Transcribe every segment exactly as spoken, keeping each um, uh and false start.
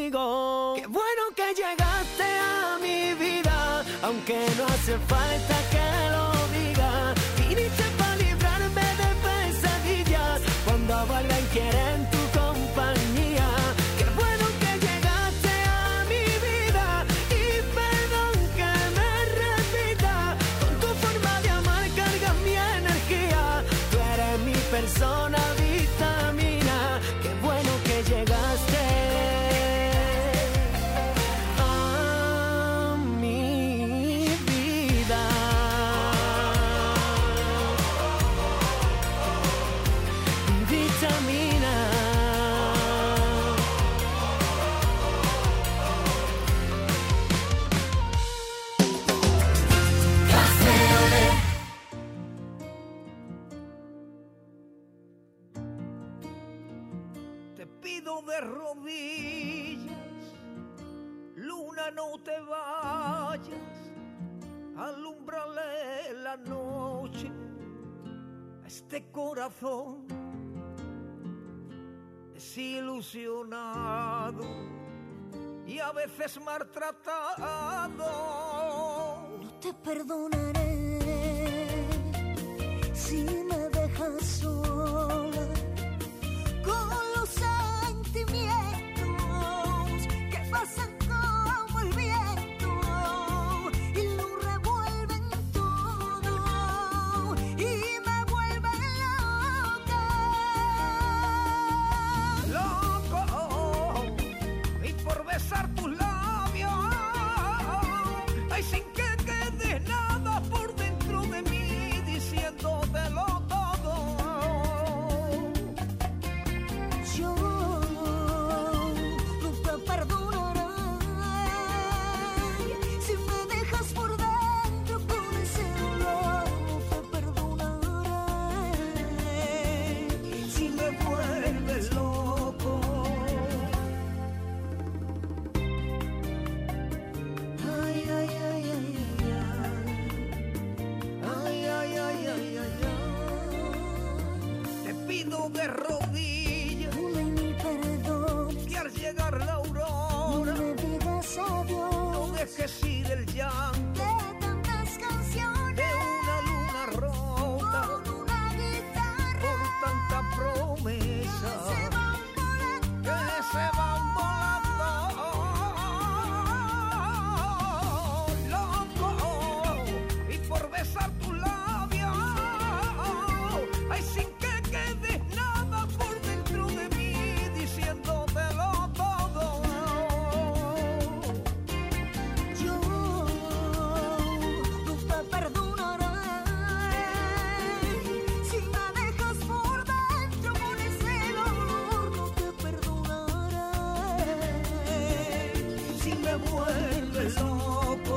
conmigo. Qué bueno que llegaste a mi vida, aunque no hace falta que lo diga. Viniste para librarme de pesadillas cuando alguien quiere en tu compañía. Qué bueno que llegaste a mi vida y perdón que me repita. Con tu forma de amar cargas mi energía. Tú eres mi persona vitamina. Qué bueno que llegaste a mi vida. Vitamina. Te pido de rodillas, luna, no te vayas, alúmbrale la noche a este corazón desilusionado y a veces maltratado. No te perdonaré si me dejas sola con los sentimientos que pasan como el viento y lo revuelven todo y me vuelven loca. Loco, y por besar tus labios, ay, sin que quede nada por dentro de mí, diciéndotelo todo. Yo no te perdonaré si me dejas por dentro con ese dolor. No te perdonaré Si me vuelves loco. Ay, ay, ay, ay, Ay, ay, ay, ay, ay, ay. Te pido de rodillas ay. Una y mil perdón. que al llegar la No aurora me digas no adiós dejes ir el llanto de tantas canciones de una luna rota con una guitarra por tanta que promesa se van volando. que se van volando. Loco, y por besar tus labios, ay, sin que quede nada por dentro de mí, diciéndotelo todo. Yo no te perdonaré si me dejas por dentro con ese dolor. No te perdonaré Si me vuelves loco.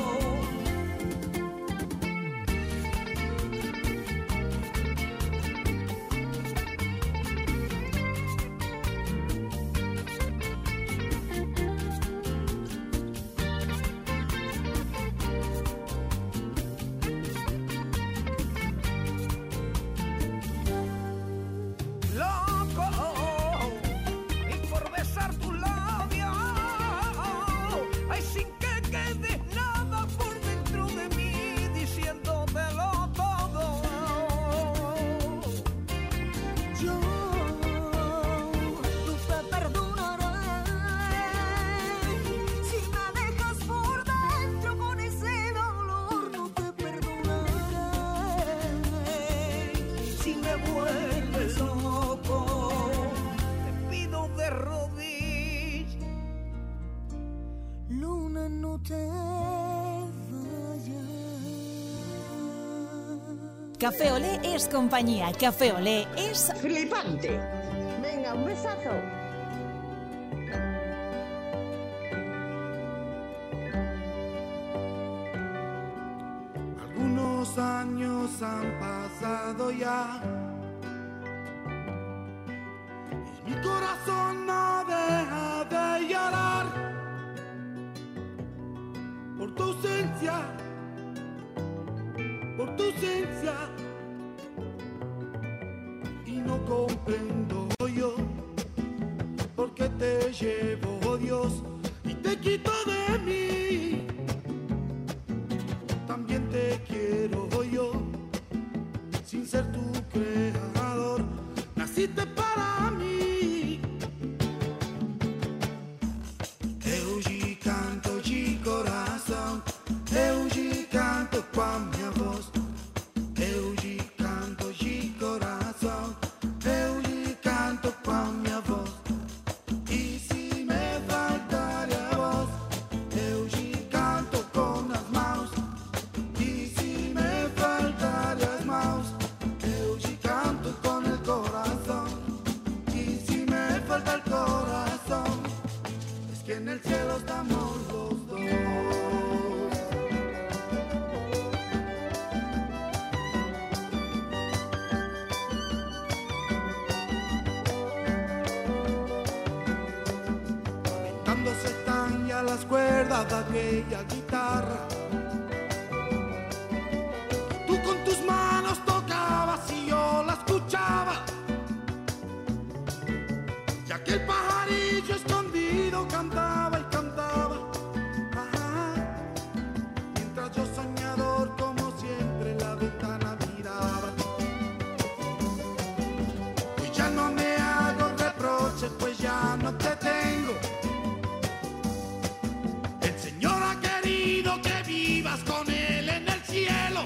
Loco, y por besar tus labios, ay, sin que quede nada por dentro de mí, diciéndotelo todo. Yo no te perdonaré si me dejas por dentro con ese dolor. No te perdonaré Si me vuelves loco, te pido de rodillas. Luna, no te vayas. Café Olé es compañía. Café Olé es Flipante. Venga, un besazo. Algunos años han pasado ya y mi corazón no deja de llorar por tu ausencia, por tu ausencia, y no comprendo yo por qué te llevo, Dios, naciste para mí. Eu te canto de coração, eu te canto com a minha voz. Eu te canto de coração, eu te canto com a minha voz. E se me faltar a voz, eu te canto com as mãos. E se me faltar as mãos, eu te canto com el corazón. Y si me falta el corazón, es que en el cielo estamos los dos. Calentándose están ya las cuerdas de aquella guitarra. Tú con tus manos tocabas y yo la escuchaba. Y aquel pajarillo escondido cantaba y cantaba. Ajá. Mientras yo soñador como siempre la ventana miraba. Hoy ya no me hago reproches, pues ya no te tengo. El Señor ha querido que vivas con Él en el cielo.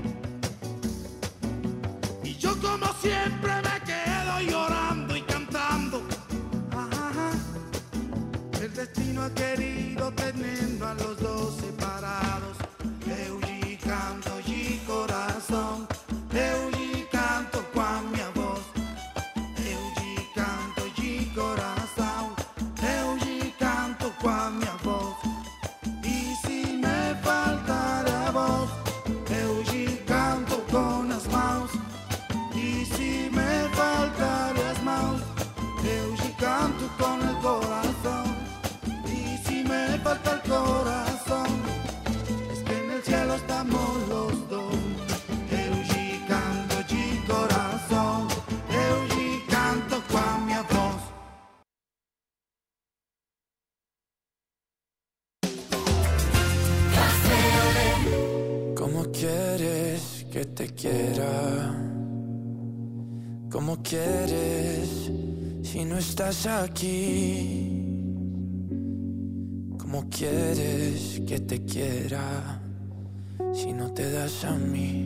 Y yo como siempre me quedo llorando y cantando. Ajá. El destino ha querido tenernos a los dos separados. Eu te canto de corazón, eu te canto com a minha voz. Eu te canto de coração, eu te canto com a minha voz. E se me faltar a voz, eu te canto com as mãos. E se me faltar as mãos, eu te canto con el corazón. Y si me falta el corazón, es que en el cielo estamos los dos. Eu te canto de corazón, eu te canto con a minha voz. ¿Cómo quieres que te quiera? ¿Cómo quieres si no estás aquí? ¿Cómo quieres que te quiera si no te das a mí?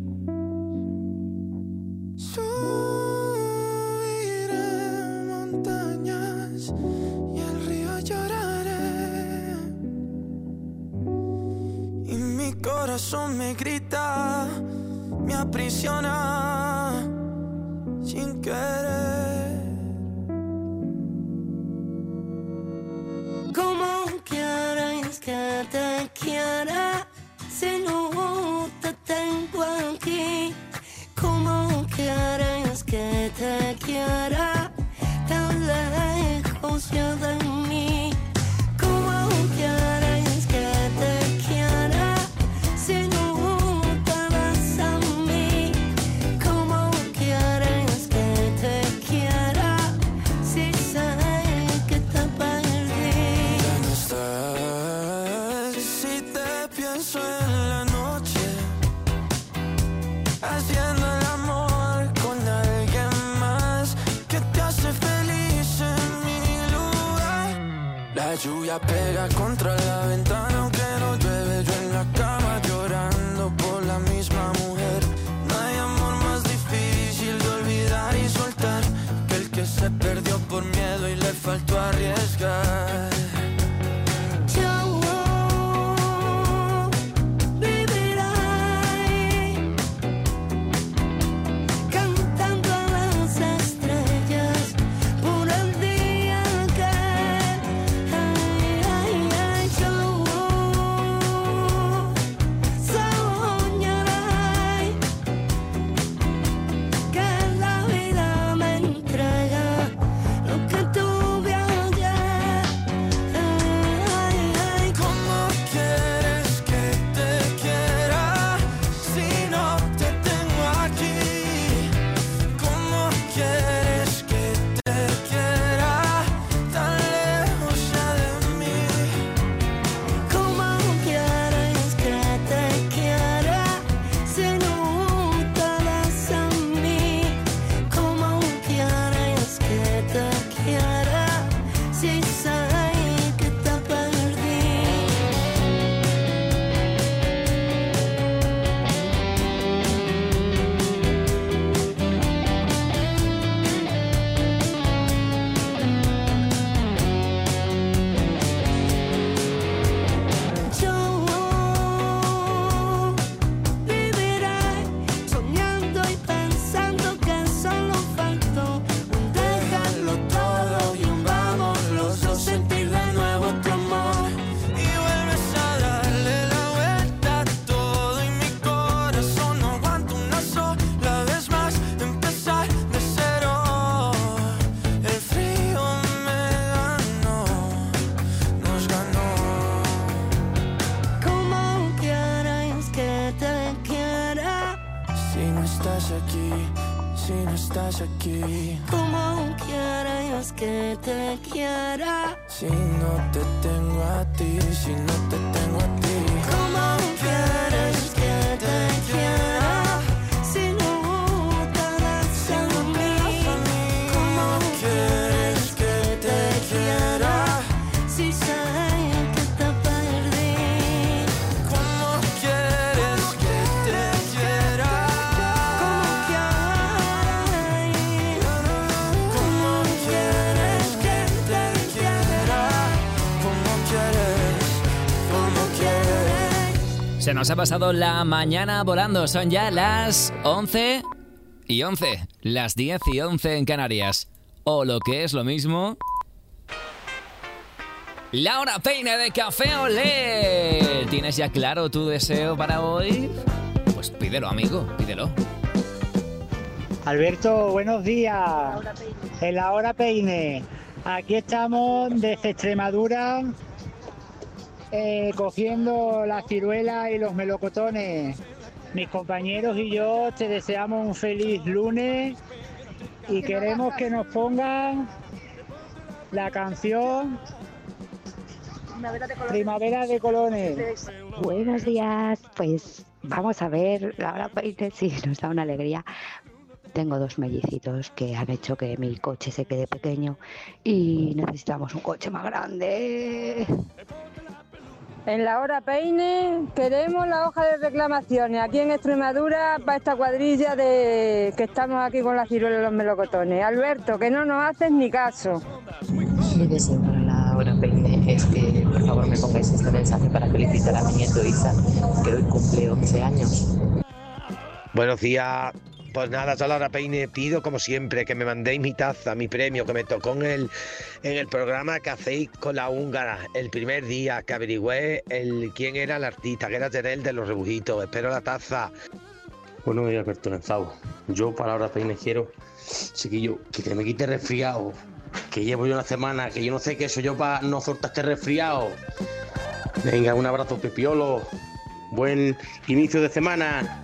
Subiré montañas y el río lloraré. Y mi corazón me grita, me aprisiona sin querer. ¿Cómo quieres que te quiera si no te tengo aquí? ¿Cómo quieres que te quiera tan lejos ya de mí? ¿Cómo quieres que te quiera si no te vas a mí? ¿Cómo quieres que te quiera si sé que te perdí? Ya no estás. Si te pienso en la noche, haciendo el amor con alguien más que te hace feliz en mi lugar. La lluvia pega contra la ventana aunque no llueve, yo en la cama llorando por la misma mujer. No hay amor más difícil de olvidar y soltar que el que se perdió por miedo y le faltó arriesgar. Yo viviré cantando a las estrellas por el día que ay, ay, ay, yo soñaré que la vida me entrega aquí. ¿Cómo quieres que te quiera? Si no te tengo a ti, si no te tengo a ti. ¿Cómo quieres que te quiera? Si no te das a mí. ¿Cómo quieres que te quiera? Si sé que te perdí. ¿Cómo quieres que te quiera? ¿Cómo quieres? ¿Cómo quieres que te quiera? ¿Cómo quieres? ¿Cómo quieres? Se nos ha pasado la mañana volando. Son ya las once y once. Las diez y once en Canarias. O lo que es lo mismo... Laura Peine de Café Olé. ¿Tienes ya claro tu deseo para hoy? Pues pídelo, amigo, pídelo. Alberto, buenos días. En la hora Peine. Aquí estamos desde Extremadura, eh, cogiendo las ciruelas y los melocotones. Mis compañeros y yo te deseamos un feliz lunes y queremos que nos pongan la canción Primavera de Colores. Buenos días, pues vamos a ver, Laura Peine, sí, nos da una alegría. Tengo dos mellicitos que han hecho que mi coche se quede pequeño y necesitamos un coche más grande. En la hora Peine queremos la hoja de reclamaciones aquí en Extremadura para esta cuadrilla de que estamos aquí con la ciruela y los melocotones. Alberto, que no nos haces ni caso. Mi deseo para la hora Peine es que por favor me pongáis este mensaje para felicitar a mi nieto Isa, que hoy cumple once años. Buenos días. Pues nada, yo a la hora Peine pido como siempre que me mandéis mi taza, mi premio que me tocó en el, en el programa que hacéis con la húngara el primer día, que averigüé el, quién era el artista, que era Terel de los Rebujitos. Espero la taza. Buenos días, Alberto Lenzao. Yo para la hora Peine quiero, chiquillo, que te me quite resfriado, que llevo yo una semana, que yo no sé qué soy yo para no soltar este resfriado. Venga, un abrazo, Pepiolo. Buen inicio de semana.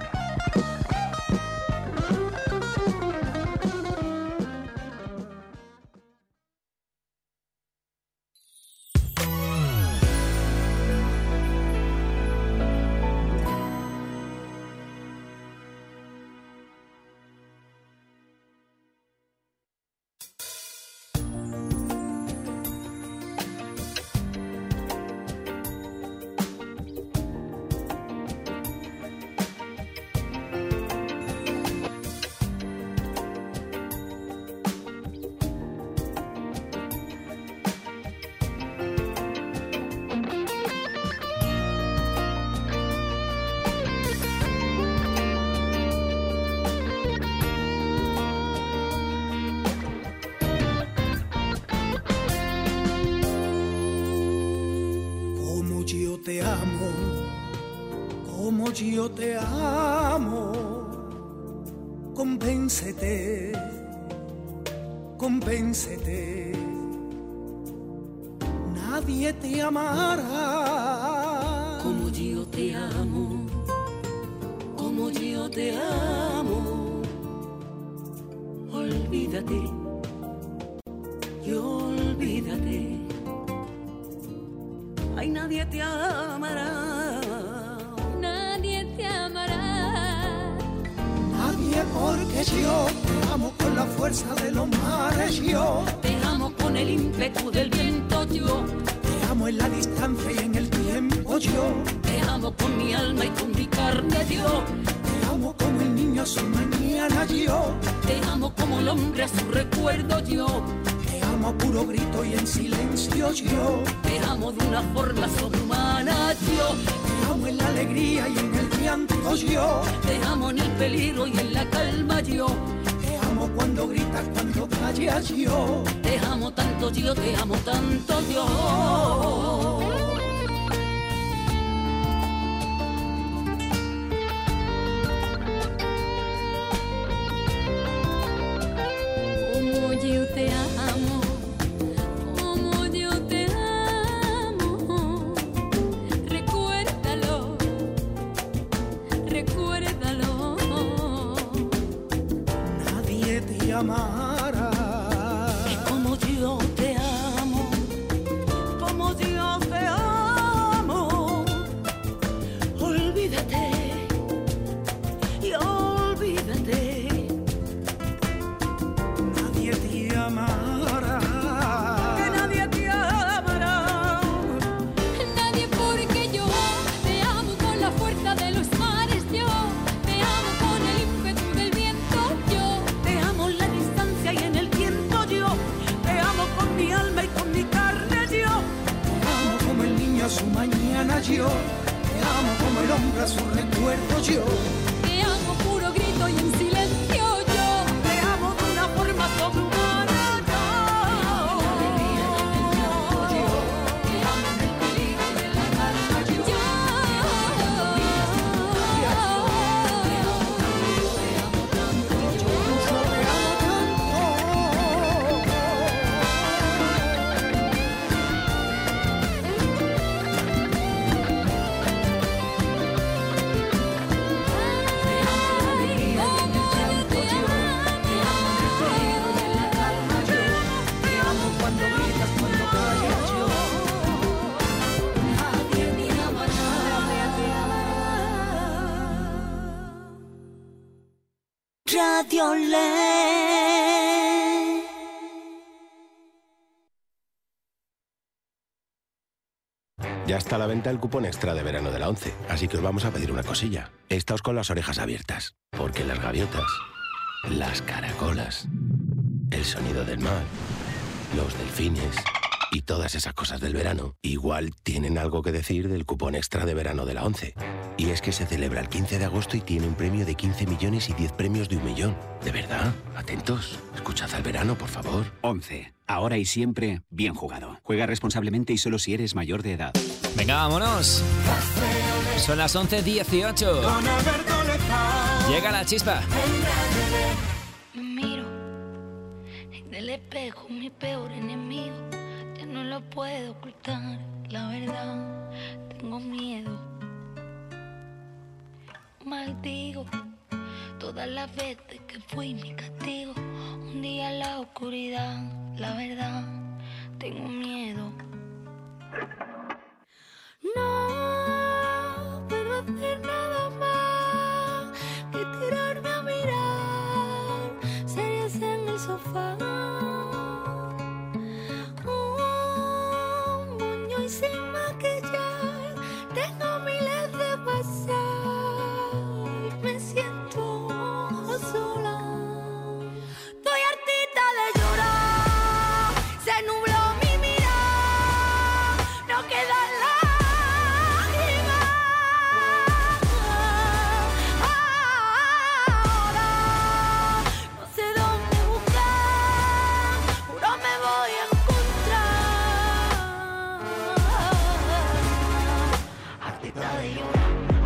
Te amo, como yo te amo, convéncete, convéncete, nadie te amará. Como yo te amo, como yo te amo, olvídate, yo olvídate. Ay, nadie te amará, nadie te amará. Nadie, porque yo te amo con la fuerza de los mares, yo te amo con el ímpetu del viento, yo te amo en la distancia y en el tiempo, yo te amo con mi alma y con mi carne, yo te amo como el niño a su mañana, yo te amo como el hombre a su recuerdo, yo te amo a puro grito y en silencio, yo te amo de una forma sobrehumana, yo te amo en la alegría y en el llanto, yo te amo en el peligro y en la calma, yo te amo cuando gritas, cuando callas, yo te amo tanto, yo te amo tanto, yo. Como yo te amo, como yo te amo, recuérdalo, recuérdalo. Nadie te ama. mañana yo te amo como el hombre a su recuerdo yo. Te amo puro grito y en silencio yo. Te amo de una forma sobrehumana yo. Te amo en el peligro de la calma yo. Te amo tanto yo. Te amo tanto. Radio Lé. Ya está a la venta el cupón extra de verano de la ONCE, así que os vamos a pedir una cosilla. Estáos con las orejas abiertas, porque las gaviotas, las caracolas, el sonido del mar, los delfines y todas esas cosas del verano igual tienen algo que decir del cupón extra de verano de la ONCE. Y es que se celebra el quince de agosto y tiene un premio de quince millones y diez premios de un millón. ¿De verdad? Atentos. Escuchad al verano, por favor. ONCE. Ahora y siempre, bien jugado. Juega responsablemente y solo si eres mayor de edad. Venga, vámonos. Son las once dieciocho. Llega la chispa. Me miro en el espejo, mi peor enemigo. Ya no lo puedo ocultar, la verdad. Tengo miedo. Maldigo todas las veces que fui mi castigo. Un día en la oscuridad, la verdad, tengo miedo. No puedo hacer nada más que tirarme a mirar series en el sofá. Un moño y sin maquillar, tengo miles de WhatsApp. Me siento sola. Estoy hartita de llorar. Se nubló mi mirada. No quedan lágrimas. Ahora no sé dónde buscar. Juro me voy a encontrar. Hartita de llorar.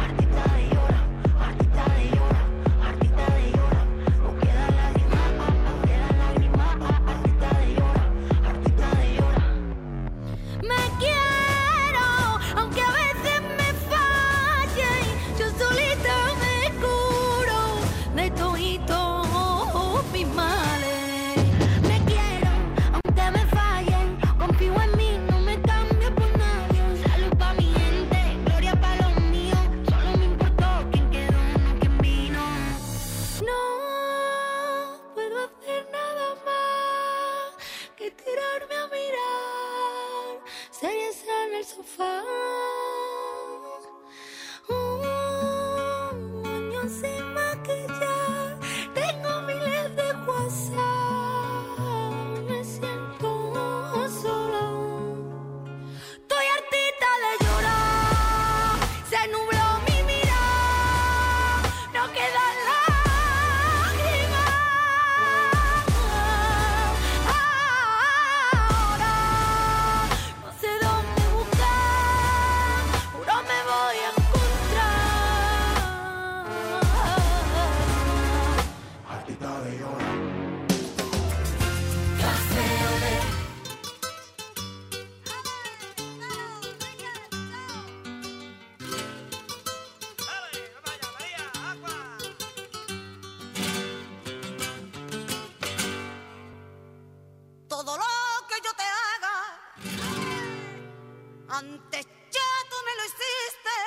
Antes ya tú me lo hiciste.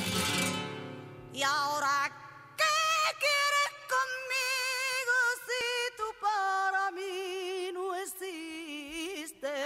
Y ahora, ¿qué quieres conmigo si tú para mí no existes?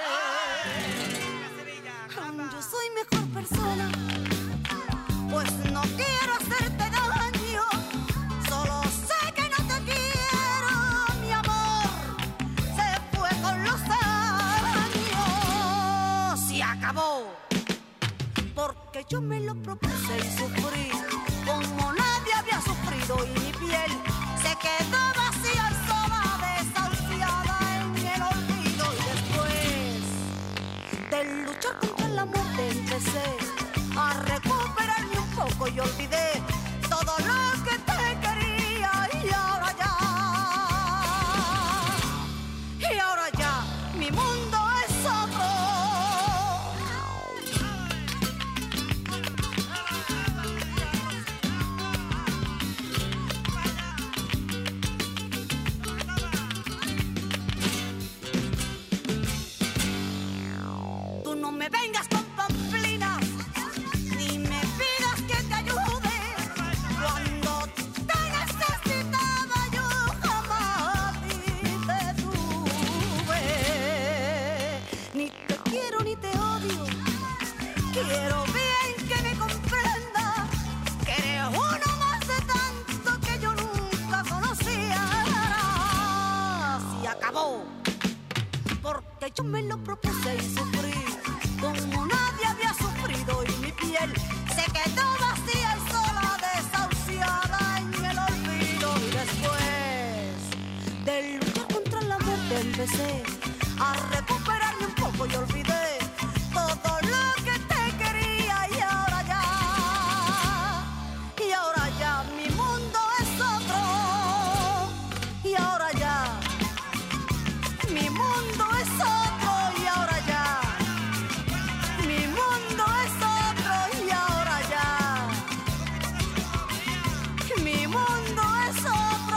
Yo soy mejor persona, pues no quiero hacerte daño. Solo sé que no te quiero, mi amor. Se fue con los años y acabó. Porque porque yo me lo propuse y sufrí como nadie había sufrido y mi piel se quedó vacía y sola, desahuciada en el olvido. Y después de luchar contra la muerte empecé a recuperarme un poco y olvidé todo lo que te quería y ahora ya, y ahora ya mi mundo es otro. Tú no me vengas con pamplinas, ni me pidas que te ayude. Cuando te necesitaba yo jamás a ti te tuve. Ni te quiero ni te odio, quiero bien que me comprenda que eres uno más de tanto que yo nunca conocía. Se acabó, porque yo me lo propuse y sufrí como nadie había sufrido y mi piel se quedó vacía y sola, desahuciada en el olvido. Y después de luchar contra la muerte empecé a recuperarme un poco y olvidé todo lo que te quería y ahora ya, y ahora ya mi mundo es otro, y ahora ya mi mundo es otro, y ahora ya mi mundo es otro, y ahora ya mi mundo es otro.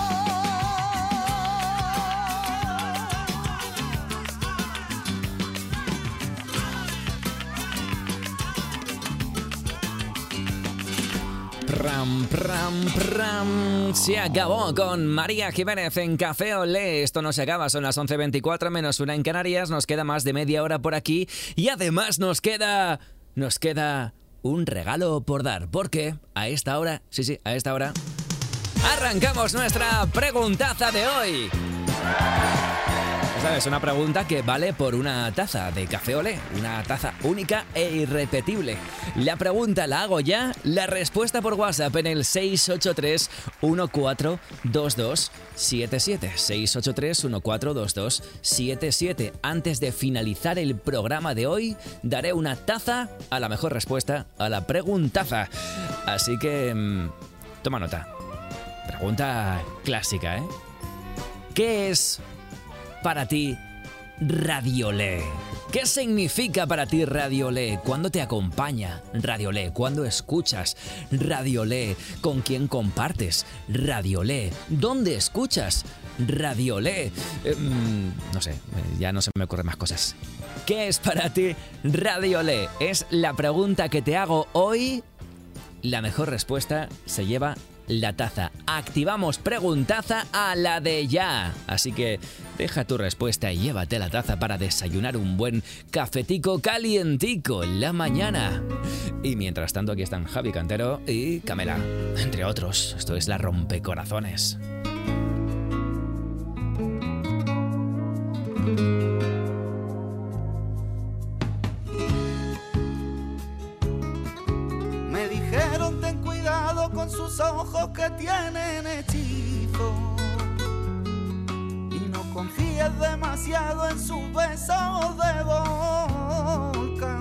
Pram, pram, pram. Se acabó con María Jiménez en Café Olé. Esto no se acaba, son las once veinticuatro menos una en Canarias. Nos queda más de media hora por aquí y además nos queda... Nos queda un regalo por dar. Porque a esta hora, sí, sí, a esta hora, arrancamos nuestra preguntaza de hoy. ¿Sabes? Una pregunta que vale por una taza de Café Olé, una taza única e irrepetible. La pregunta la hago ya, la respuesta por WhatsApp en el seis ocho tres, uno cuatro dos dos siete siete. seis ocho tres, uno cuatro dos dos siete siete. Antes de finalizar el programa de hoy, daré una taza a la mejor respuesta a la preguntaza. Así que, mmm, toma nota. Pregunta clásica, ¿eh? ¿Qué es para ti Radio Olé? ¿Qué significa para ti Radio Olé? ¿Cuándo te acompaña Radio Olé? ¿Cuándo escuchas Radio Olé? ¿Con quién compartes Radio Olé? ¿Dónde escuchas Radio Olé? Eh, no sé, ya no se me ocurren más cosas. ¿Qué es para ti Radio Olé? Es la pregunta que te hago hoy. La mejor respuesta se lleva la taza. Activamos preguntaza a la de ya. Así que deja tu respuesta y llévate la taza para desayunar un buen cafetico calientico en la mañana. Y mientras tanto aquí están Javi Cantero y Camela, entre otros. Esto es La Rompecorazones. Me dijeron ten cuidado con sus ojos que tienen hechizo y no confíes demasiado en sus besos de boca.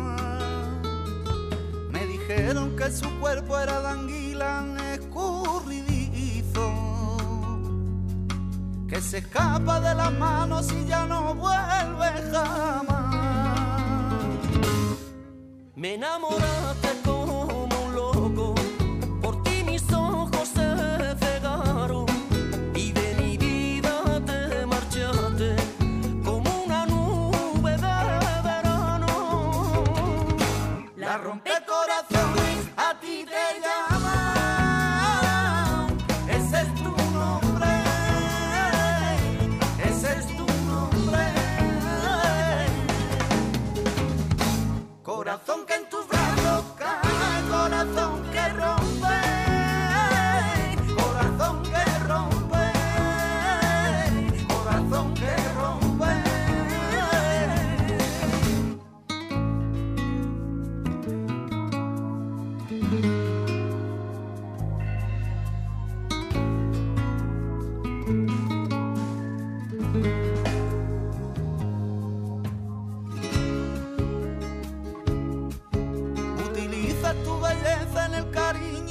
Me dijeron que su cuerpo era de anguila escurridizo, que se escapa de las manos y ya no vuelve jamás. Me enamoraste como un loco, por ti mis ojos se cegaron y de mi vida te marchaste como una nube de verano. La rompecorazones a ti te llama, ese es tu nombre, ese es tu nombre. Corazón que en tus brazos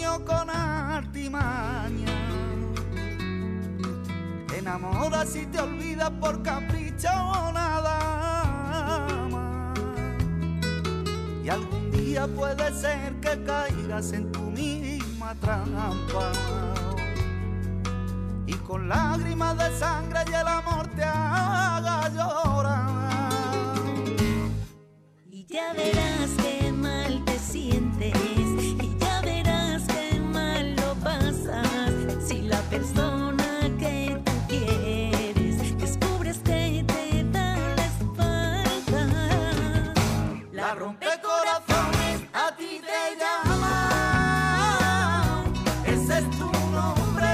engaño con artimaña. Te enamoras y te olvidas por capricho o nada más. Y algún día puede ser que caigas en tu misma trampa. Y con lágrimas de sangre y el amor te haga llorar. Y ya verás qué mal te sientes, y ya verás qué mal lo pasas. Si la persona que tú quieres descubres que te da la espalda. La rompecorazones a ti te llama. Ese es tu nombre,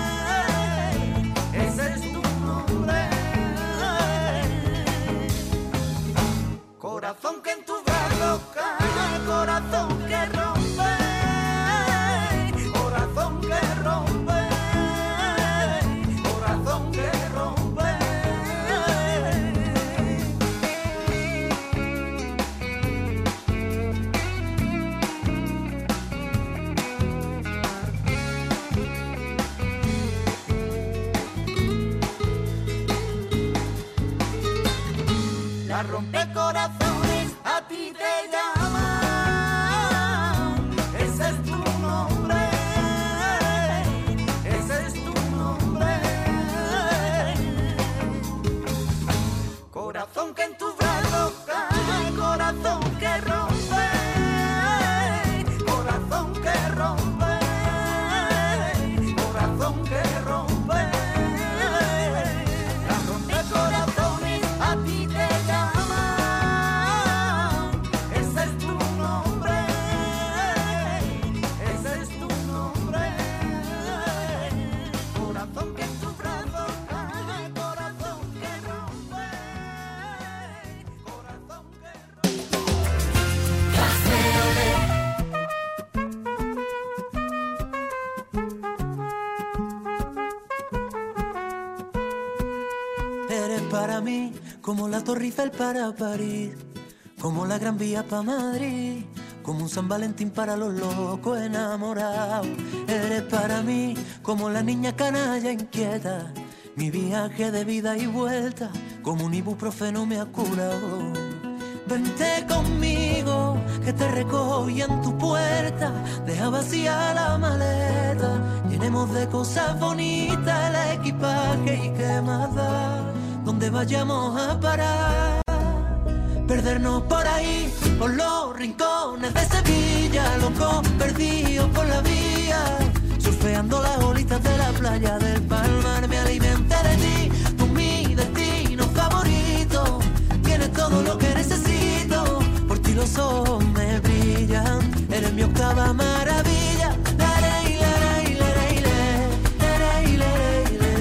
ese es tu nombre. Corazón que en tu brazo cae, corazón que rompe, corazón que rompe, corazón que rompe. La rompecorazones a ti te llama. Ese es tu nombre, ese es tu nombre. Corazón que en tu brazo cae, corazón que rompe, corazón que rompe, corazón que rompe. La rompecorazones a ti te llama. Ese es tu nombre, ese es tu nombre. Corazón que en tu brazo cae, corazón que rompe, corazón que Eres para mí como la Torre Eiffel para París, como la Gran Vía para Madrid, como un San Valentín para los locos enamorados. Eres para mí como la niña canalla inquieta, mi viaje de vida y vuelta, como un ibuprofeno me ha curado. Vente conmigo, que te recojo hoy en tu puerta, deja vacía la maleta, llenemos de cosas bonitas el equipaje y qué más da, donde vayamos a parar, perdernos por ahí, por los rincones de Sevilla, locos perdidos por la vía, surfeando las olitas de la playa del Palmar, me alimenté de ti, tú mi destino favorito, tienes todo lo que necesito, por ti los ojos me brillan, eres mi octava maravilla, la ley, la ley, la ley, la ley, la ley, la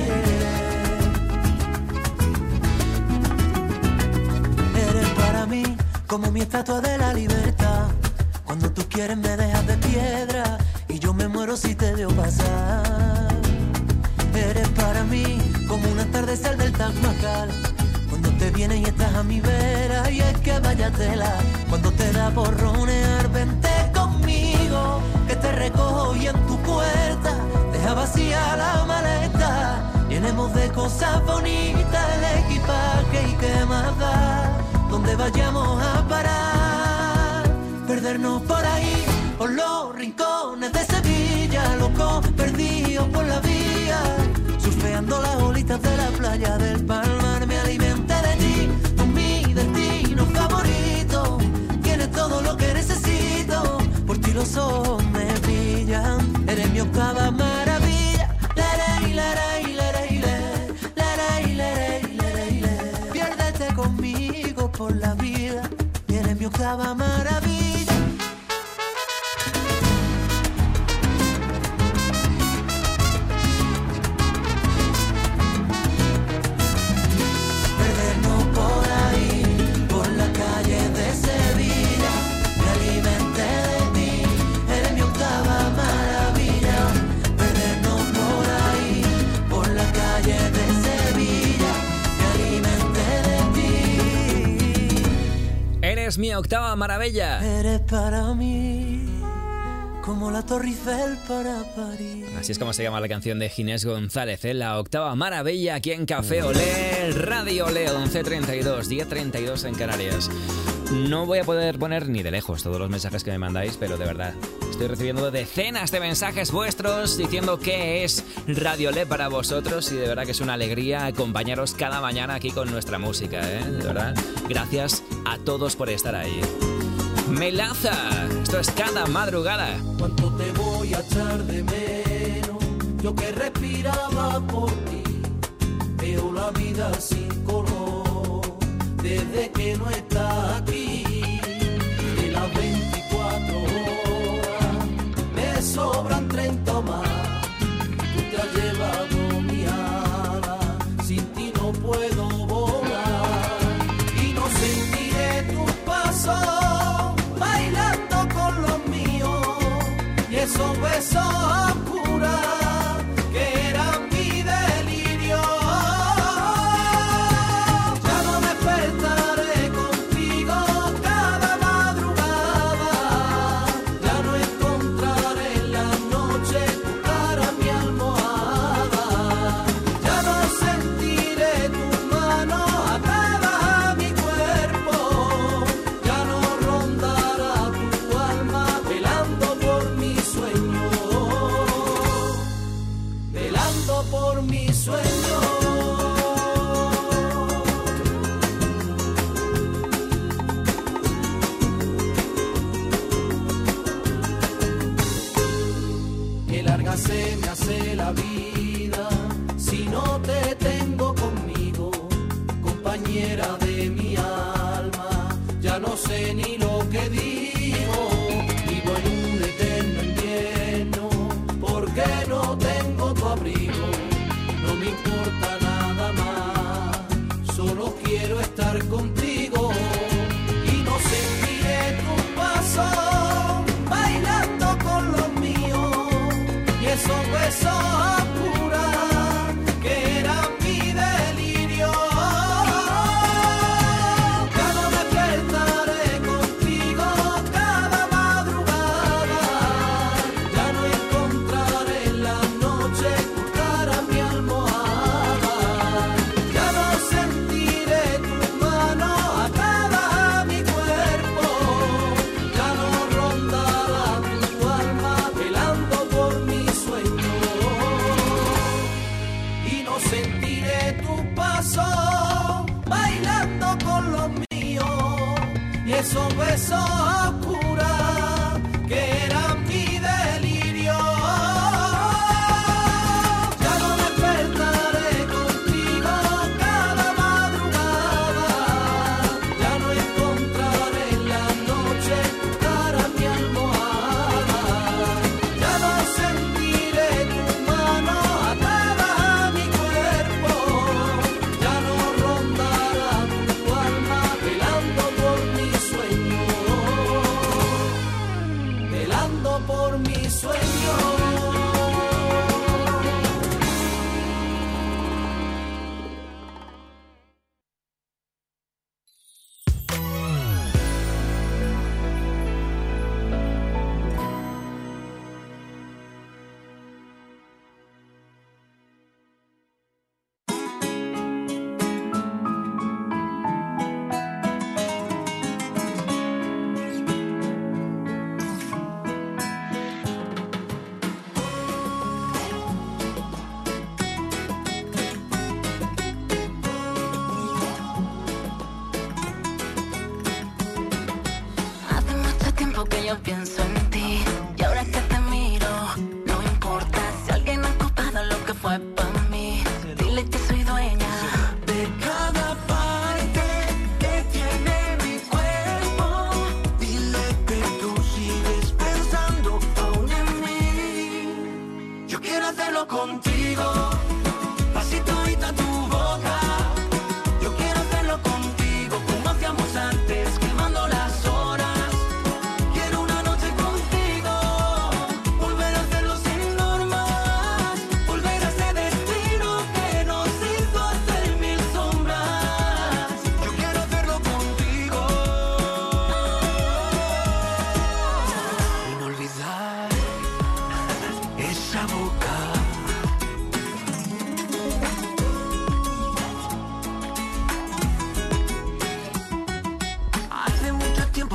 ley. Eres para mí como mi estatua de la libertad, cuando tú quieres me dejas de piedra y yo me muero si te veo pasar. Eres para mí como un atardecer del Taj Mahal, cuando te vienes y estás a mi vera, y es que vaya tela, cuando te da por ronear, vente conmigo, que te recojo hoy en tu puerta, deja vacía la maleta, llenemos de cosas bonitas el equipaje y qué más da, donde vayamos a parar, perdernos por ahí, por los rincones de Sevilla, locos perdidos por la vía, surfeando las olitas de la playa del Palmar, me alimenté de ti, tú mi destino favorito, tienes todo lo que necesito, por ti los ojos me brillan, eres mi octava maravilla, la ley, la ley, la ley, la ley, la ley, la ley, piérdete conmigo por la vida, eres mi octava maravilla. Mi octava maravilla. Eres para mí como la Torre Eiffel para París. Así es como se llama la canción de Ginés González, ¿eh? La octava maravilla aquí en Café Olé, Radio Olé, once treinta y dos, diez treinta y dos en Canarias. No voy a poder poner ni de lejos todos los mensajes que me mandáis, pero de verdad, estoy recibiendo decenas de mensajes vuestros diciendo que es Radio Olé para vosotros y de verdad que es una alegría acompañaros cada mañana aquí con nuestra música, ¿eh? De verdad, gracias a todos por estar ahí. Melaza, esto es cada madrugada. ¿Cuánto te voy a echar de menos? Yo que respiraba por ti, veo la vida sin color, desde que no estás aquí. De las veinticuatro horas me sobran treinta más. Tú te has llevado mi ala, sin ti no puedo volar. Y no sentiré tus pasos bailando con los míos, y esos besos oscuros que eran mi delirio. Ya no me despertaré contigo cada madrugada, ya no encontraré en la noche tu cara, mi almohada. Ya no sentiré tu mano atada a mi cuerpo, ya no rondará tu alma velando por mi sueño, velando por mi sueño. Qué larga se me hace la vida si no te tengo conmigo, compañera de mi alma. Ya no sé ni lo que digo, vivo en un eterno invierno porque no tengo tu abrigo. No me importa nada más, solo quiero estar contigo. Y no sentiré tus pasos bailando con los míos, y esos besos oscuros que eran mi delirio. Ya no me despertaré contigo cada madrugada, ya no encontraré en la noche tu cara, mi almohada. Ya no sentiré tu mano atada a mi cuerpo, ya no rondará tu alma velando por mi sueño. Y no sentiré tu paso bailando con los míos, y esos besos oscuros que eran mi delirio. Ya no me despertaré contigo cada madrugada, ya no encontraré en la noche tu cara, mi almohada. Ya no sentiré tu mano atada a mi cuerpo, ya no rondará tu alma velando por mi sueño, velando por mi sueño. Hace mucho tiempo que yo pienso en ti, y ahora que te miro, no importa si alguien ha ocupado lo que fue para mí. Dile que soy dueña De cada parte que tiene mi cuerpo, dile que tú sigues pensando aún en mí. Yo quiero hacerlo contigo, pasito a tu boca. Yo quiero hacerlo contigo como hacíamos antes, quemando las horas. Quiero una noche con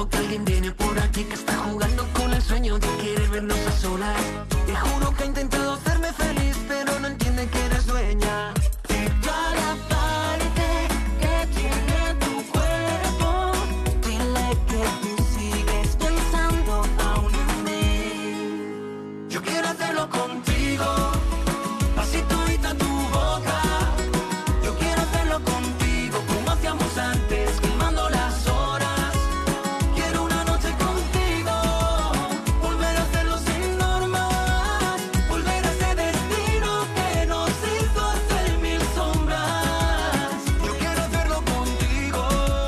ojo que alguien viene por aquí que está jugando con el sueño de querer vernos a solas. Te juro que he intentado hacerme feliz, pero no entiende que eres dueña de cada parte que tiene tu cuerpo. Dile que tú sigues pensando aún en mí. Yo quiero hacerlo contigo, pasito y tu boca. Yo quiero hacerlo contigo como hacíamos antes, quemando las horas. Quiero una noche contigo, volver a hacerlo sin normas, volver a ese destino que nos hizo hacer mil sombras. Yo quiero hacerlo contigo,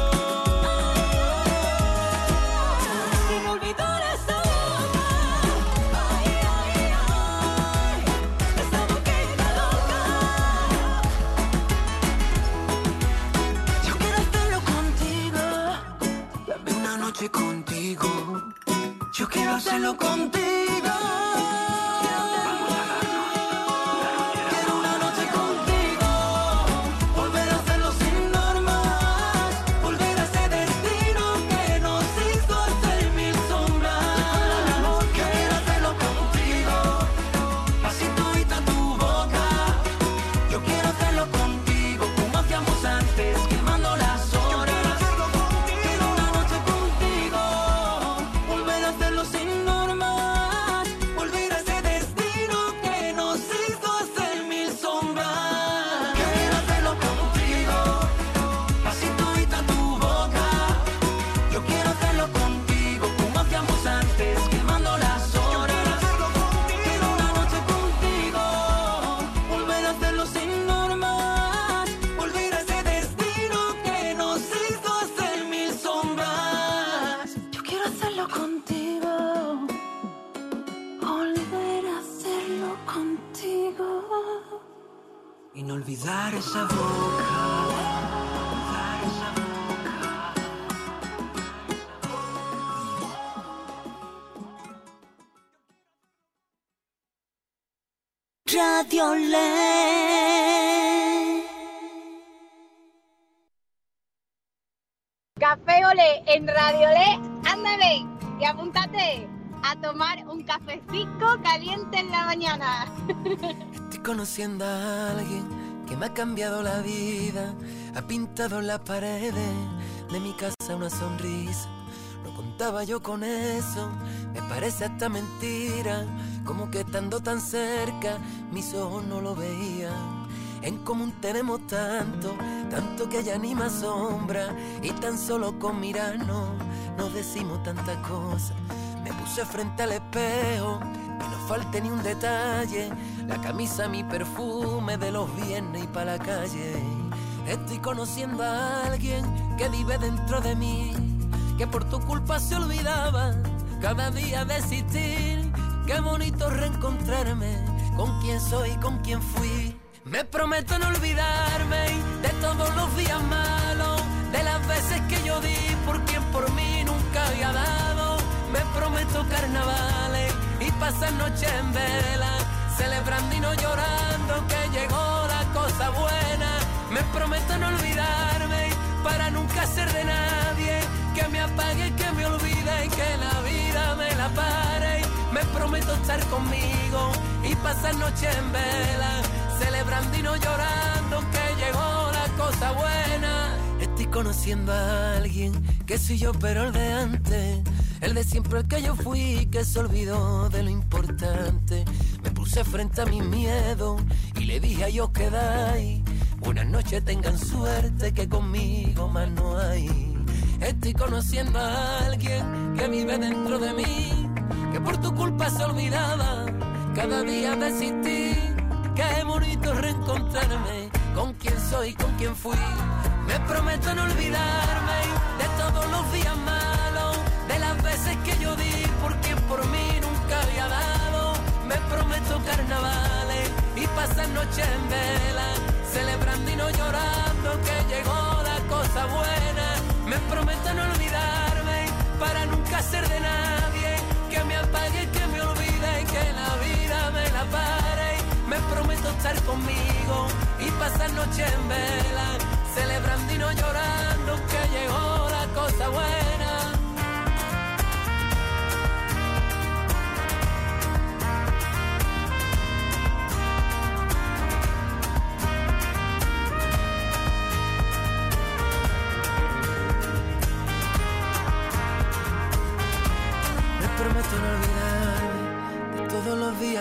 sin olvidar esa boca. Ay, ay, ay, esa boquita loca. Yo quiero hacerlo contigo, dame una noche contigo. Yo quiero hacerlo contigo. Quiero una noche contigo, volver a hacerlo sin normas, volver a ese destino que nos hizo hacer mil sombras. Quiero hacerlo contigo, pasito y tu boca. Yo quiero hacerlo contigo como hacíamos antes, quemando las horas. Quiero una noche contigo, volver a hacerlo sin normas, volver a ese destino que nos hizo hacer mil sombras. Quiero hacerlo contigo, pasito y tu boca. Yo quiero hacerlo contigo como hacíamos antes, quemando las horas. Quiero una noche contigo, volver a hacerlo sin normas, volver a ese destino que nos hizo hacer mil sombras. Yo quiero hacerlo contigo, volver a hacerlo contigo y no olvidar esa boca, olvidar esa boca. Radio Olé. Café Olé en Radio Olé, ándale y apúntate a tomar un cafecito caliente en la mañana. Estoy conociendo a alguien que me ha cambiado la vida, ha pintado en las paredes de mi casa una sonrisa. No contaba yo con eso, me parece hasta mentira, como que estando tan cerca mis ojos no lo veían. En común tenemos tanto, tanto que ya ni me asombra, y tan solo con mirarnos nos decimos tantas cosas. Me puse frente al espejo, que no falte ni un detalle, la camisa, mi perfume de los viernes y pa' la calle. Estoy conociendo a alguien que vive dentro de mí, que por tu culpa se olvidaba cada día de existir. Qué bonito reencontrarme con quien soy, con quien fui. Me prometo no olvidarme de todos los días malos, de las veces que yo di por quien por mí nunca había dado. Me prometo carnavales y pasar noches en vela, celebrando y no llorando que llegó la cosa buena. Me prometo no olvidarme para nunca ser de nadie, que me apague, que me olvide y que la vida me la pare. Me prometo estar conmigo y pasar noches en vela, celebrando y no llorando que llegó la cosa buena. Estoy conociendo a alguien que soy yo pero el de antes, el de siempre, el que yo fui, que se olvidó de lo importante. Me puse frente a mi miedo y le dije a Dios quedáis, buenas noches, tengan suerte que conmigo más no hay. Estoy conociendo a alguien que vive dentro de mí, que por tu culpa se olvidaba cada día de existir. Qué bonito reencontrarme con quien soy, con quien fui. Me prometo no olvidarme de todos los días malos, de las veces que yo di por quien por mí nunca había dado. Me prometo carnavales y pasar noches en vela, celebrando y no llorando que llegó la cosa buena. Me prometo no olvidarme para nunca ser de nadie, que me apague, que me olvide y que la vida me la pare. Me prometo estar conmigo y pasar noche en vela, celebrando y no llorando que llegó la cosa buena.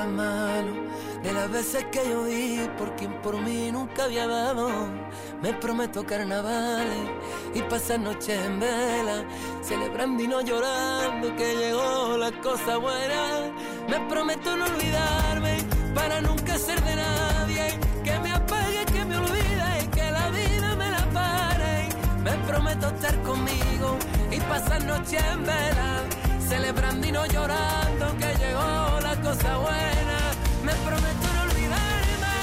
las manos de las veces que yo di por quien por mí nunca había dado. Me prometo carnavales y pasar noches en vela, celebrando y no llorando que llegó la cosa buena. Me prometo no olvidarme para nunca ser de nadie, que me apague, que me olvide y que la vida me la pare. Me prometo estar conmigo y pasar noches en vela, celebrando y no llorando que llegó la cosa buena. Me prometo no olvidarme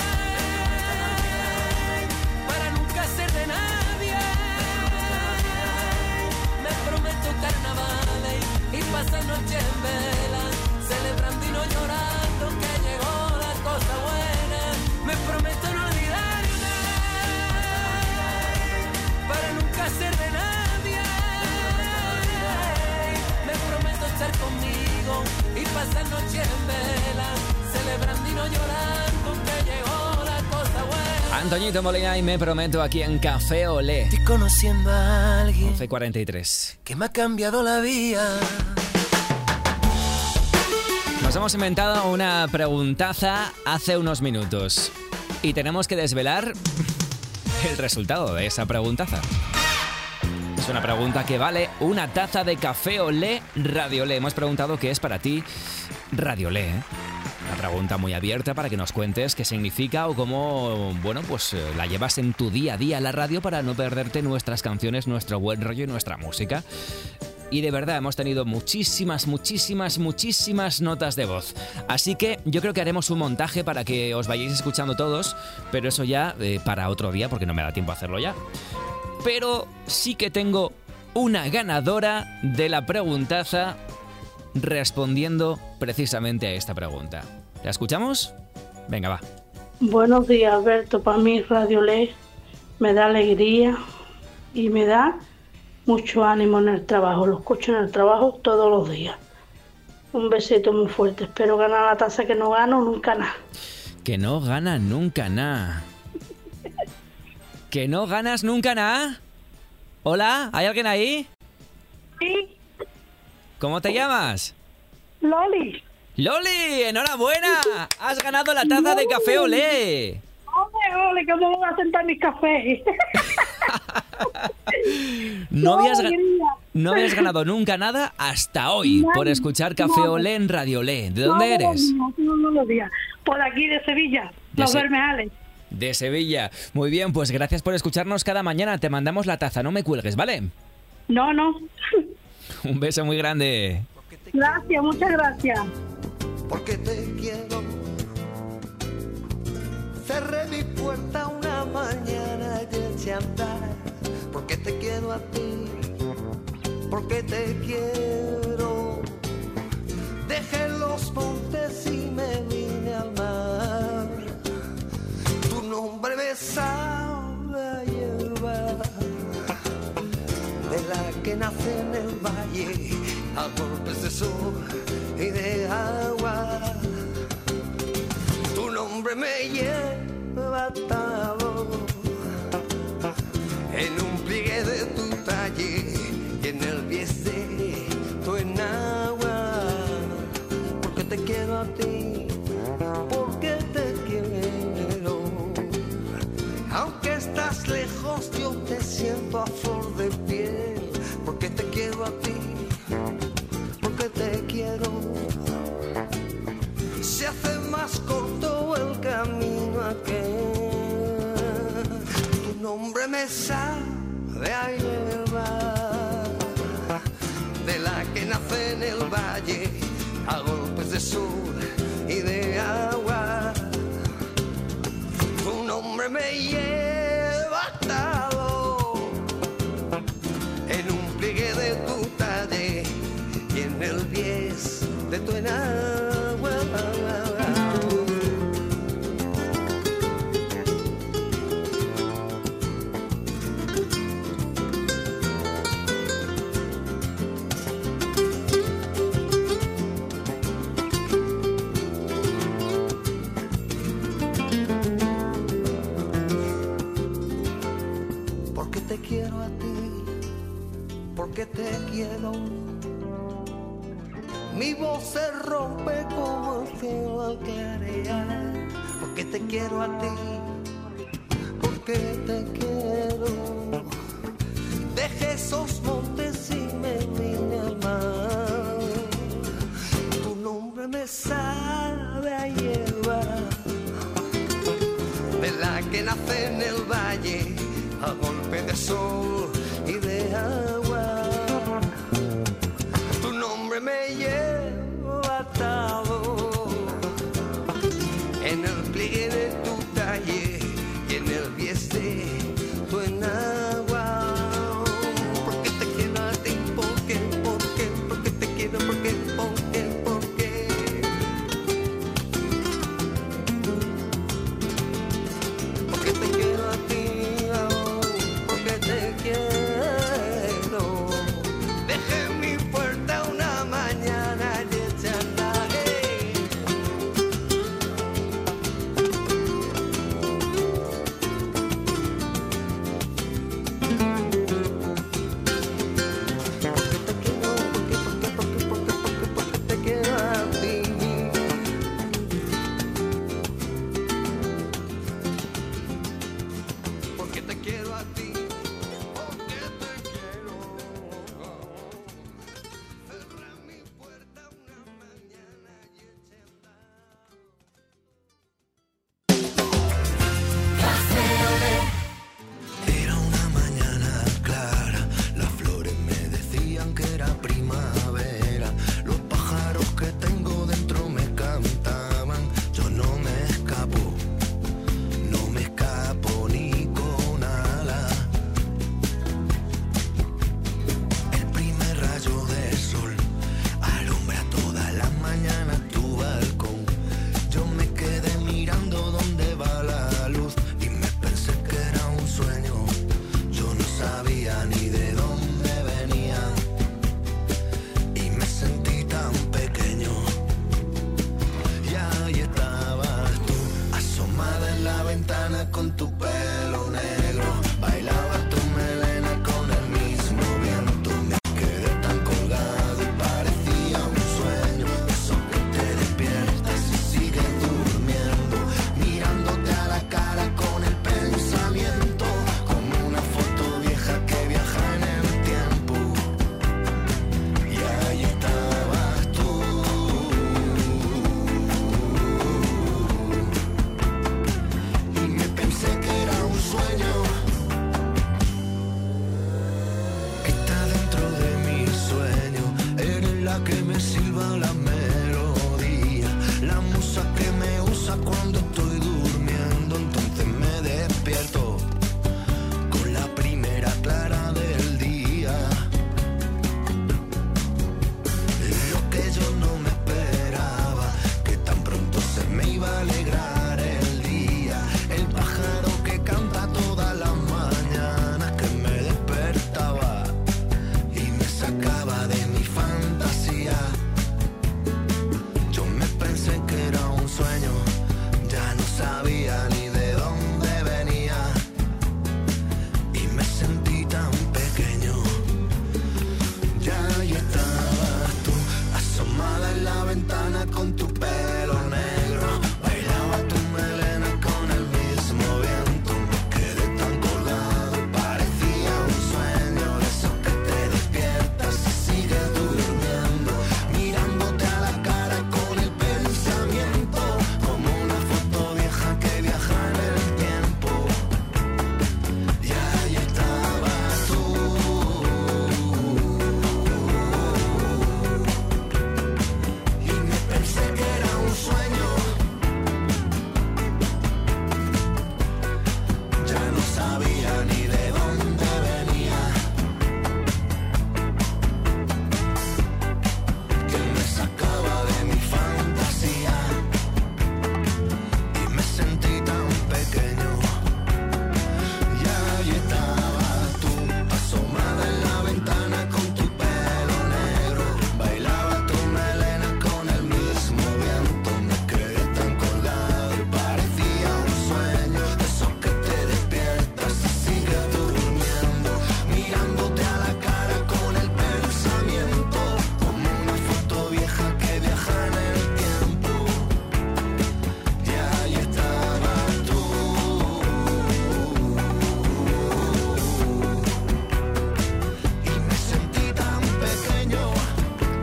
para nunca ser de nadie. Me prometo carnavales y pasar noches en vela, celebrando y no llorando que llegó la cosa buena. Me prometo no olvidarme para nunca ser de nadie. Me prometo estar conmigo y pasar noches en vela, celebrando y no llorando que llegó la cosa buena. Antoñito Molina y Me Prometo aquí en Café Olé. Estoy conociendo a alguien once cuarenta y tres. que me ha cambiado la vida. Nos hemos inventado una preguntaza hace unos minutos y tenemos que desvelar el resultado de esa preguntaza. Es una pregunta que vale una taza de Café Olé Radio Olé. Hemos preguntado qué es para ti Radio Olé, ¿eh? Una pregunta muy abierta para que nos cuentes qué significa o cómo, bueno, pues la llevas en tu día a día la radio para no perderte nuestras canciones, nuestro buen rollo y nuestra música. Y de verdad hemos tenido muchísimas, muchísimas, muchísimas notas de voz. Así que yo creo que haremos un montaje para que os vayáis escuchando todos, pero eso ya eh, para otro día porque no me da tiempo a hacerlo ya. Pero sí que tengo una ganadora de la preguntaza respondiendo precisamente a esta pregunta. ¿La escuchamos? Venga, va. Buenos días, Alberto. Para mí Radio Olé me da alegría y me da mucho ánimo en el trabajo. Lo escucho en el trabajo todos los días. Un besito muy fuerte. Espero ganar la taza, que no gano nunca nada. Que no gana nunca nada. ¿Que no ganas nunca nada? Hola, ¿hay alguien ahí? Sí. ¿Cómo te llamas? Loli. ¡Loli! ¡Enhorabuena! ¡Has ganado la taza de Café Olé! ¡Ole, ole! ¿Cómo voy a sentar mis cafés? No habías, ga- no habías ganado nunca nada hasta hoy por escuchar Café No. Olé en Radio Olé. ¿De dónde Todos los eres? días, todos los días. Por aquí de Sevilla. De Los Se- Bermejales. De Sevilla. Muy bien, pues gracias por escucharnos cada mañana. Te mandamos la taza, no me cuelgues, ¿vale? No, no. Un beso muy grande. Gracias, muchas gracias. Porque te quiero. Cerré mi puerta una mañana y eché a andar. Porque te quiero a ti. Porque te quiero. Dejé los montes y me vine al mar. Tu nombre me sabe a hierba, de la que nace en el valle, a golpes de sol y de agua. Tu nombre me lleva atado en un pliegue de tu talle y en el pies de tu enagua. Porque te quiero a ti, porque te quiero. Aunque estás lejos, yo te siento a flor de piel. Porque te quiero a ti, porque te quiero. Se hace más corto el camino aquel. Tu nombre me sabe a hierba, de la que nace en el valle, a golpes de sol y de agua. Tu nombre me lleva atado en un pliegue de tu talle y en el pies de tu enagua. Porque te quiero a ti, porque te quiero. Mi voz se rompe como el cielo al clarear, porque te quiero a ti, porque te quiero. Dejé esos montes y me vine al mar. Tu nombre me sabe a hierba, de la que nace en el valle a golpe de sol y de agua. Tu nombre me lleva atado en el pliegue de tu talle y en el bies de tu enagua. Porque te quiero a ti, porque, porque, porque te quiero, porque, porque, porque. Porque te quiero a ti, oh, porque te quiero. Dejé mi puerta una mañana y echada, hey. Te quiero a ti, porque te quiero a ti, porque te quiero. Cerré mi puerta una mañana y eché a andar. Era una mañana clara, las flores me decían que era primavera, los pájaros que tengo dentro me cantaban, yo no me escapo, no me escapo ni con alas. El primer rayo del sol alumbra todas las mañanas tu balcón, yo me quedé mirando dónde va la luz y me pensé que era un sueño, yo no sabía ni de dónde venía y me sentí tan pequeño. Y ahí estabas tú, asomada en la ventana con tu pelo negro, bailaba tu melena con el mismo viento, me quedé tan colgado y parecía un sueño, eso que te despiertas y sigues durmiendo, mirándote a la cara con el pensamiento, como una foto vieja que viaja en el tiempo. Y ahí estabas tú, y me pensé que era un sueño. Está dentro de mi sueño, eres la que me silba la melodía, la musa que me usa cuando estoy durmiendo, entonces me despierto con la primera clara del día. Lo que yo no me esperaba, que tan pronto se me iba a alegrar el día, el pájaro que canta todas las mañanas, que me despertaba y me sacaba de mi fantasía.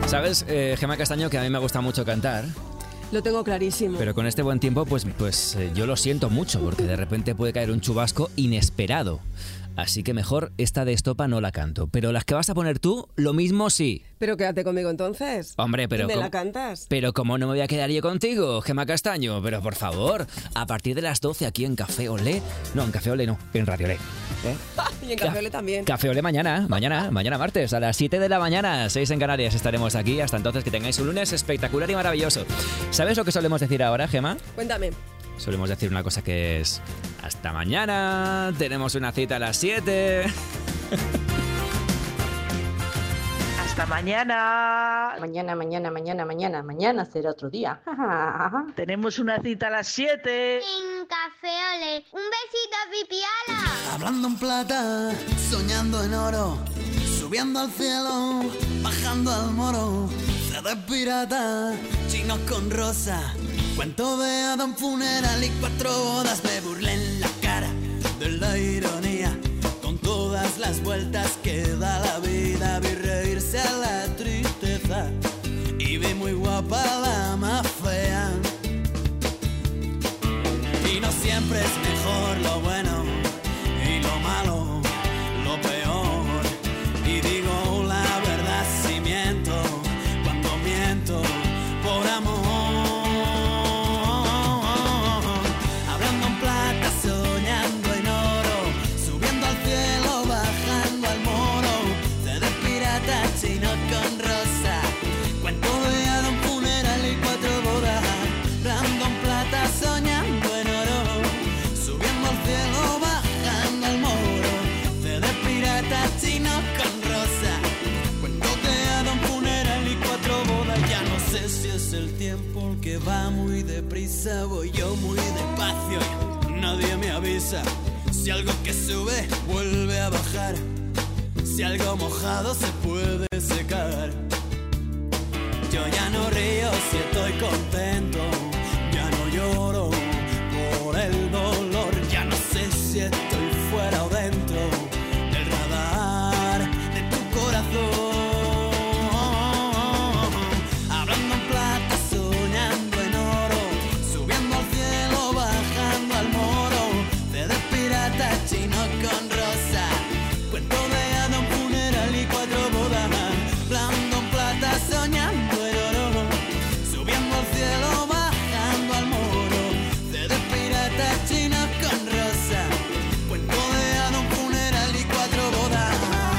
¿Sabes, eh, Gemma Castaño, que a mí me gusta mucho cantar? Lo tengo clarísimo. Pero con este buen tiempo, pues, pues eh, yo lo siento mucho, porque de repente puede caer un chubasco inesperado. Así que mejor esta de estopa no la canto. Pero las que vas a poner tú, lo mismo sí. Pero quédate conmigo entonces. Hombre, pero... ¿Y me com- la cantas? Pero ¿cómo no me voy a quedar yo contigo, Gemma Castaño? Pero por favor, a partir de las doce aquí en Café Olé... No, en Café Olé no, en Radio Olé. ¿Eh? Y en Café Olé también. Café Olé mañana, mañana, mañana martes, a las siete de la mañana, seis en Canarias, estaremos aquí. Hasta entonces, que tengáis un lunes espectacular y maravilloso. ¿Sabes lo que solemos decir ahora, Gemma? Cuéntame. Solemos decir una cosa que es... Hasta mañana, tenemos una cita a las siete. Hasta mañana. Mañana, mañana, mañana, mañana, mañana será otro día. Tenemos una cita a las siete. En Café Olé. Un besito, Pipiala. Hablando en plata, soñando en oro, subiendo al cielo, bajando al moro. C D pirata, chinos con rosa, cuento de Adam funeral y cuatro bodas. Me burlé en la cara de la ironía, con todas las vueltas que da la vida. Vi reírse a la tristeza y vi muy guapa la más fea. Y no siempre es mejor lo bueno y lo malo, lo peor. Y digo la verdad si miento, cuando miento por amor. Hablando en plata, soñando en oro, subiendo al cielo, bajando al moro. C D pirata, chino con rosa, cuento de Adam funeral y cuatro bodas. Hablando en plata, soñando en oro, subiendo al cielo, bajando al moro. C D pirata, chino con rosa, cuento de Adam funeral y cuatro bodas. Ya no sé si es el tiempo el que va muy deprisa, voy yo muy despacio y nadie me avisa. Si algo que sube vuelve a bajar, si algo mojado se puede secar. Yo ya no río si estoy contento, ya no lloro por el dolor. Ya no sé si estoy fuera o dentro del radar de tu corazón. Hablando en plata, soñando en oro, subiendo al cielo, bajando al moro. C D pirata, chino con rosa, cuento de Adam funeral y cuatro bodas. Hablando en plata, soñando en oro, subiendo al cielo, bajando al moro. C D pirata, chino con rosa, cuento de Adam funeral y cuatro bodas.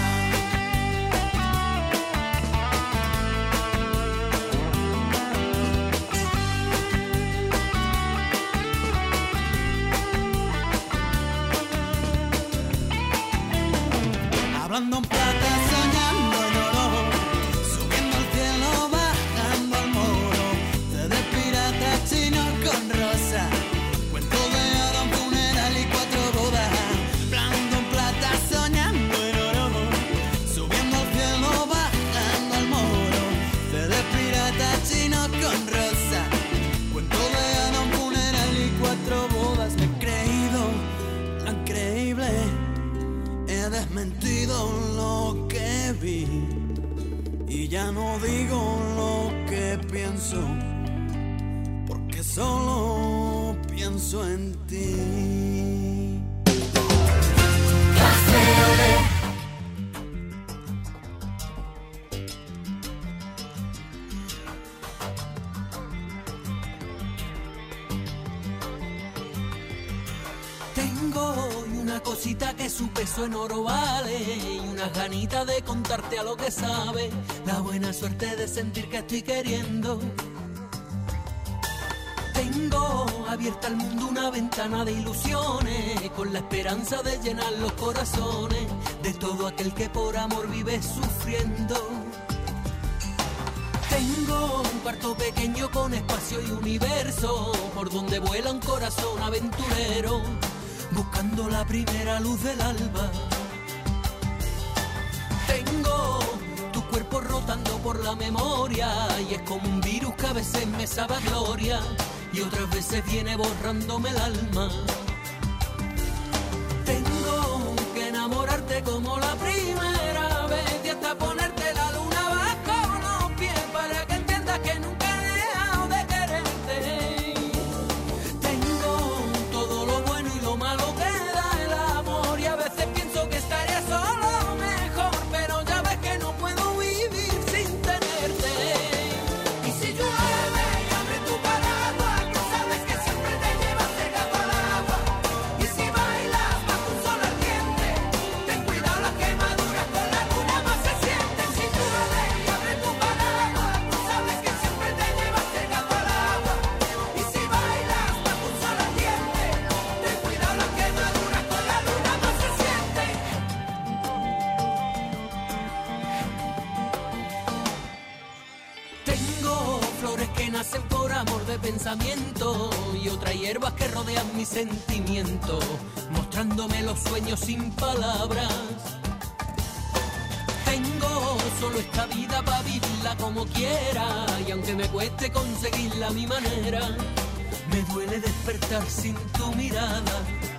Hablando en plata, soñando en oro, subiendo al cielo, bajando al moro. C D pirata, chino con rosa, cuento de Adam funeral y cuatro bodas. Hablando en plata, soñando en oro, subiendo al cielo, bajando al moro. C D pirata, chino con rosa, cuento de Adam funeral y cuatro bodas. Me he creído lo increíble, he desmentido lo que vi y ya no digo lo que pienso, porque solo pienso en ti. Tengo hoy una cosita que su peso en oro vale y unas ganitas de contarte a lo que sabe, la buena suerte de sentir que estoy queriendo. Tengo abierta al mundo una ventana de ilusiones, con la esperanza de llenar los corazones de todo aquel que por amor vive sufriendo. Tengo un cuarto pequeño con espacio y universo, por donde vuela un corazón aventurero, buscando la primera luz del alba. Tengo tu cuerpo rotando por la memoria y es como un virus que a veces me sabe a gloria y otras veces viene borrándome el alma. Tengo que enamorarte como la primera vez y hasta ponerte la luna bajo los pies que nacen por amor de pensamiento y otras hierbas que rodean mis sentimientos, mostrándome los sueños sin palabras. Tengo solo esta vida para vivirla como quiera, y aunque me cueste conseguirla a mi manera, me duele despertar sin tu mirada.